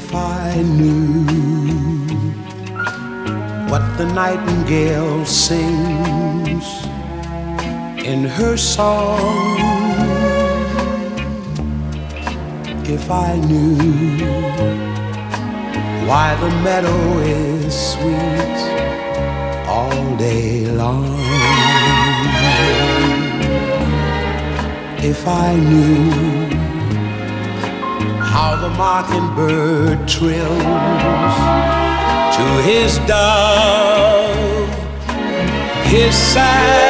If I knew what the nightingale sings in her song, if I knew why the meadow is sweet all day long, if I knew how the mockingbird trills to his dove, his sad